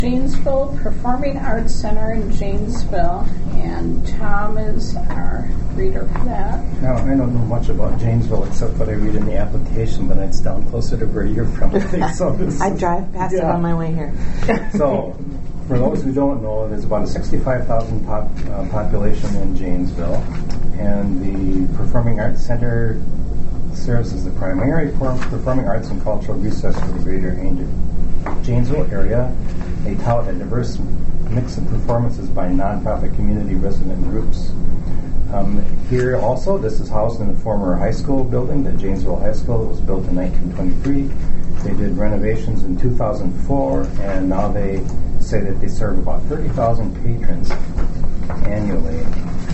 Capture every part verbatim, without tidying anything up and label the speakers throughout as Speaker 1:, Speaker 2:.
Speaker 1: Janesville Performing Arts Center in Janesville, and Tom is our reader for that.
Speaker 2: Now, I don't know much about Janesville except what I read in the application, but it's down closer to where you're from. I think so.
Speaker 3: I drive past yeah. it on my way here.
Speaker 2: So, for those who don't know, there's about a sixty-five thousand pop, uh, population in Janesville, and the Performing Arts Center serves as the primary performing arts and cultural resource for the greater Janesville area. They tout a diverse mix of performances by nonprofit community resident groups. Um, here also, this is housed in the former high school building, the Janesville High School. It was built in nineteen twenty-three. They did renovations in two thousand four, and now they say that they serve about thirty thousand patrons annually.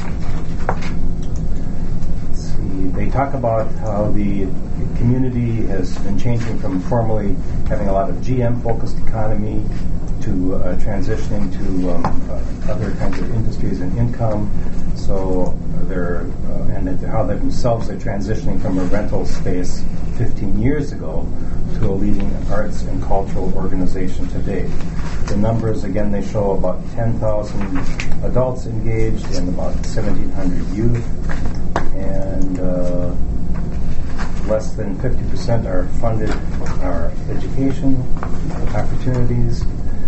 Speaker 2: Let's see. They talk about how the community has been changing from formerly having a lot of G M-focused economy to uh, transitioning to um, uh, other kinds of industries and income. So they're uh, and that how they themselves are transitioning from a rental space fifteen years ago to a leading arts and cultural organization today. The numbers, again, they show about ten thousand adults engaged and about seventeen hundred youth, and uh, less than fifty percent are funded our education opportunities.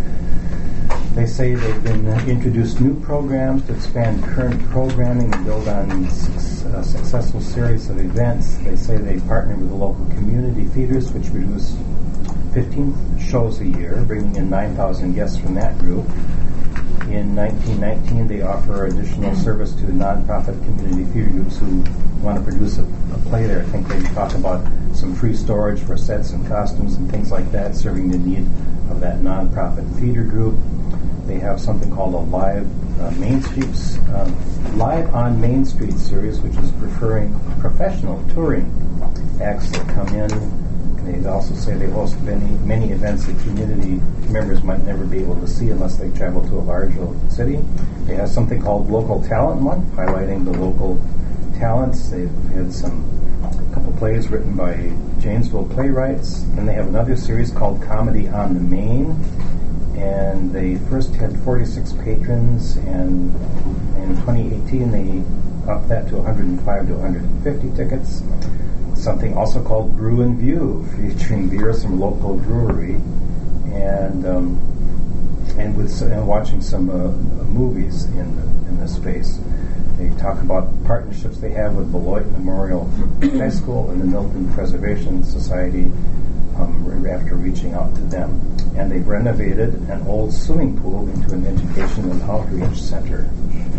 Speaker 2: They say they've been uh, introduced new programs to expand current programming and build on su- a successful series of events. They say they partner with the local community theaters, which produce fifteen shows a year, bringing in nine thousand guests from that group. In nineteen nineteen, they offer additional service to nonprofit community theater groups who want to produce a, a play there. I think they talk about some free storage for sets and costumes and things like that, serving the need of that nonprofit theater group. They have something called a live uh, Main Streets, uh, live on Main Street series, which is preferring professional touring acts that come in. They also say they host many many events that community members might never be able to see unless they travel to a larger city. They have something called Local Talent Month, highlighting the local talents. They've had some a couple plays written by Janesville playwrights. Then they have another series called Comedy on the Main. And they first had forty-six patrons, and in twenty eighteen they upped that to one hundred five to one hundred fifty tickets. Something also called Brew and View, featuring beers from local brewery, and um, and with and watching some uh, movies in the, in this space. They talk about partnerships they have with Beloit Memorial High School and the Milton Preservation Society. Um, after reaching out to them. And they've renovated an old swimming pool into an education and outreach center.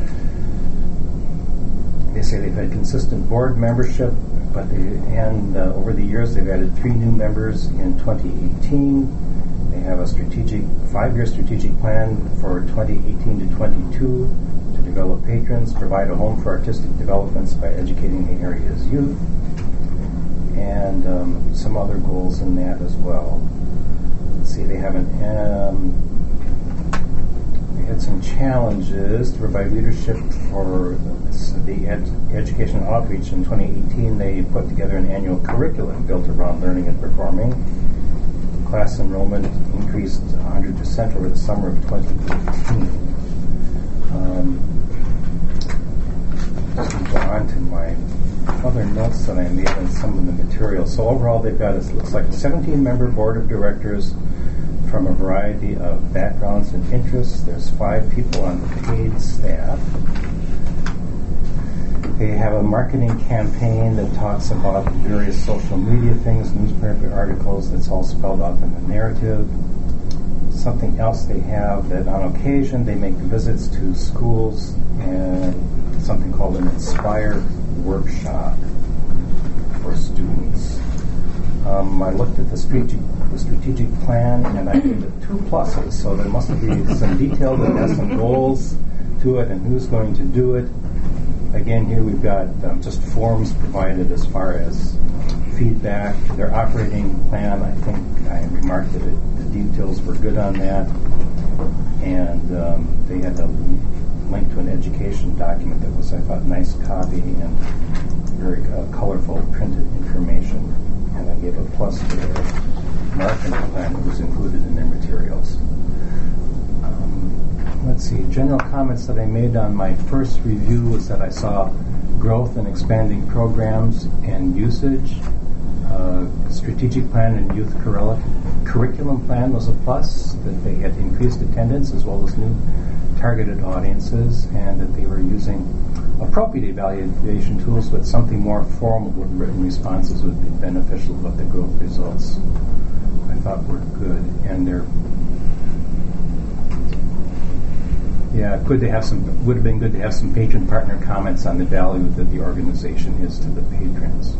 Speaker 2: They say they've had consistent board membership, but they, and uh, over the years they've added three new members in twenty eighteen. They have a strategic, five-year strategic plan for twenty eighteen to twenty-two to develop patrons, provide a home for artistic developments by educating the area's youth, and um, some other goals in that as well. Let's see, they haven't. Um, they had some challenges to provide leadership for the ed- education outreach. In twenty eighteen, they put together an annual curriculum built around learning and performing. Class enrollment increased one hundred percent over the summer of twenty eighteen. Um, just to go on to my other notes that I made on some of the material. So overall, they've got, it looks like a seventeen-member board of directors from a variety of backgrounds and interests. There's five people on the paid staff. They have a marketing campaign that talks about various social media things, newspaper articles, that's all spelled out in the narrative. Something else they have that on occasion they make visits to schools and something called an Inspire workshop for students. Um, I looked at the strategic, the strategic plan and I gave it two pluses, so there must be some detail that has some goals to it and who's going to do it. Again, here we've got um, just forms provided as far as feedback. Their operating plan, I think I remarked that it, the details were good on that, and um, they had a link to an education document that was, I thought, nice copy and very uh, colorful printed information. And I gave a plus to their marketing plan that was included in their materials. let's see, general comments that I made on my first review was that I saw growth and expanding programs and usage. Uh, strategic plan and youth curricul- curriculum plan was a plus, that they had increased attendance as well as new targeted audiences, and that they were using appropriate evaluation tools, but something more formal with written responses would be beneficial, but the growth results I thought were good. And they're Yeah, could they have some? Would have been good to have some patron partner comments on the value that the organization is to the patrons.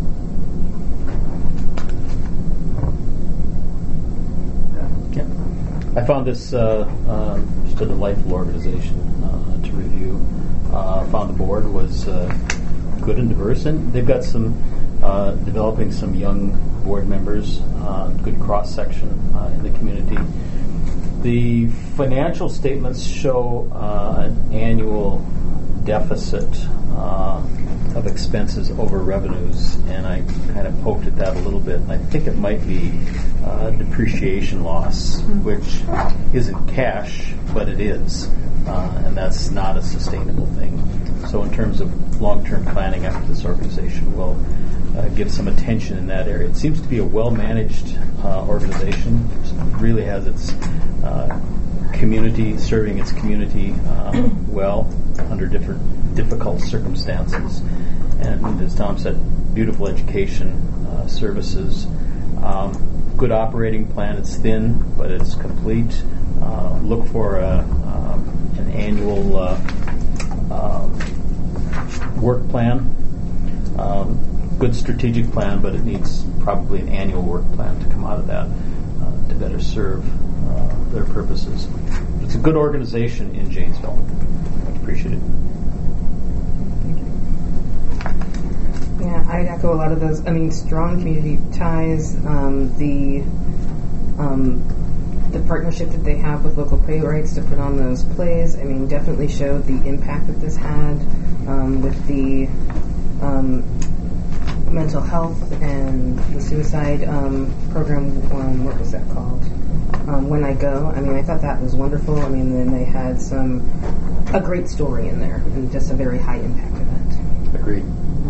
Speaker 4: Yeah. I found this uh, uh, just a delightful organization uh, to review. Uh, found the board was uh, good and diverse, and they've got some uh, developing some young board members. Uh, good cross section uh, in the community. The financial statements show uh, an annual deficit uh, of expenses over revenues, and I kind of poked at that a little bit. And I think it might be uh, depreciation loss, which isn't cash, but it is, uh, and that's not a sustainable thing. So in terms of long-term planning, I think this organization will uh, give some attention in that area. It seems to be a well-managed uh, organization. It really has its uh, community, serving its community uh, well under different difficult circumstances. And as Tom said, beautiful education uh, services, um, good operating plan. It's thin, but it's complete. Uh, look for a, um, an annual uh, um, work plan. Um, good strategic plan, but it needs probably an annual work plan to come out of that uh, to better serve uh, their purposes. It's a good organization in Janesville. I appreciate it.
Speaker 3: Yeah, I'd echo a lot of those. I mean, strong community ties, um, the um, the partnership that they have with local playwrights to put on those plays. I mean, definitely showed the impact that this had um, with the um, mental health and the suicide um, program. Um, what was that called? Um, When I Go. I mean, I thought that was wonderful. I mean, then they had some a great story in there, and just a very high impact event.
Speaker 4: Agreed.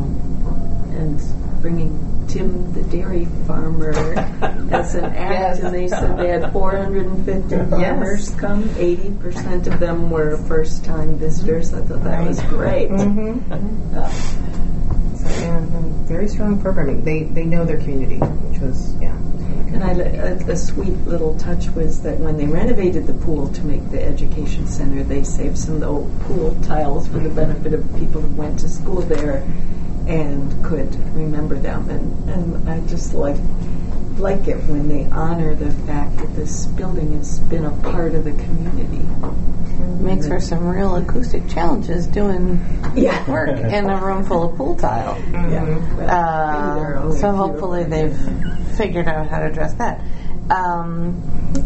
Speaker 5: And bringing Tim the dairy farmer as an act,
Speaker 3: Yes.
Speaker 5: and they said they had four hundred fifty farmers
Speaker 3: Yes.
Speaker 5: come. eighty percent of them were first-time visitors. I thought that was great.
Speaker 3: Mm-hmm.
Speaker 5: Uh,
Speaker 3: So, yeah, um, very strong programming. They they know their community, which was, yeah.
Speaker 5: And I, a, a sweet little touch was that when they renovated the pool to make the education center, they saved some of the old pool tiles for the benefit of people who went to school there and could remember them. And, and I just like like it when they honor the fact that this building has been a part of the community.
Speaker 6: Makes for some real acoustic challenges doing
Speaker 5: Yeah.
Speaker 6: work in a room full of pool tile.
Speaker 5: Yeah. Well,
Speaker 6: Uh,
Speaker 5: maybe there are only
Speaker 6: so
Speaker 5: a few
Speaker 6: hopefully
Speaker 5: of them.
Speaker 6: they've figured out how to address that. Um,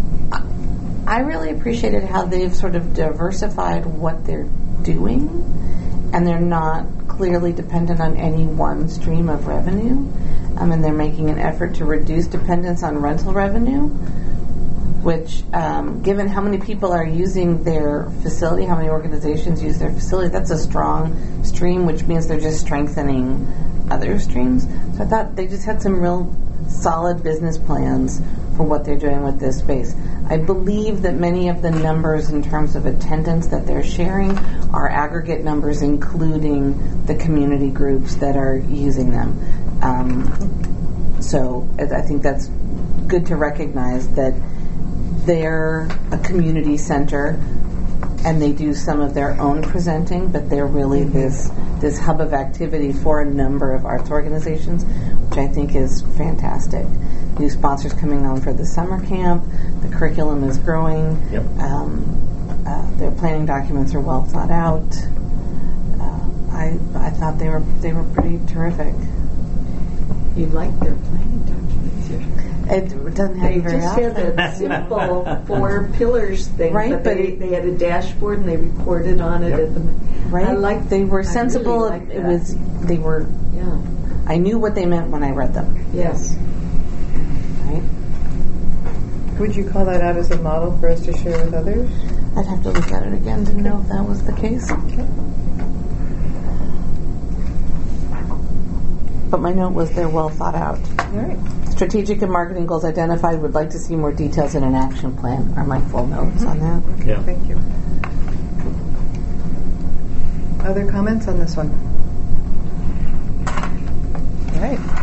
Speaker 6: I really appreciated how they've sort of diversified what they're doing, and they're not clearly dependent on any one stream of revenue. I mean, they're making an effort to reduce dependence on rental revenue, which, um, given how many people are using their facility, how many organizations use their facility, that's a strong stream, which means they're just strengthening other streams. So I thought they just had some real solid business plans for what they're doing with this space. I believe that many of the numbers in terms of attendance that they're sharing are aggregate numbers, including the community groups that are using them. Um, so I think that's good to recognize that they're a community center and they do some of their own presenting, but they're really this this hub of activity for a number of arts organizations, which I think is fantastic. New sponsors coming on for the summer camp. The curriculum is growing.
Speaker 4: Yep.
Speaker 6: Um, uh, their planning documents are well thought out. Uh, I I thought they were they were pretty terrific.
Speaker 5: You like their planning documents. You're
Speaker 6: It doesn't
Speaker 5: They
Speaker 6: happen very
Speaker 5: just
Speaker 6: often.
Speaker 5: had that simple four pillars thing,
Speaker 6: Right,
Speaker 5: but,
Speaker 6: but
Speaker 5: they,
Speaker 6: it-
Speaker 5: they had a dashboard and they reported on it
Speaker 2: Yep.
Speaker 5: at the.
Speaker 6: Right?
Speaker 5: I like.
Speaker 6: They were
Speaker 5: I really
Speaker 6: sensible.
Speaker 5: like
Speaker 6: it
Speaker 5: that.
Speaker 6: was. They were.
Speaker 5: Yeah.
Speaker 6: I knew what they meant when I read them.
Speaker 5: Yes.
Speaker 6: Right?
Speaker 7: Would you call that out as a model for us to share with others?
Speaker 6: I'd have to look at it again to know if that was the case. But my note was they're well thought out.
Speaker 3: All right.
Speaker 6: Strategic and marketing goals identified. Would like to see more details in an action plan. Are my full notes on that?
Speaker 3: Okay,
Speaker 4: Yeah.
Speaker 3: thank you. Other comments on this one? All right.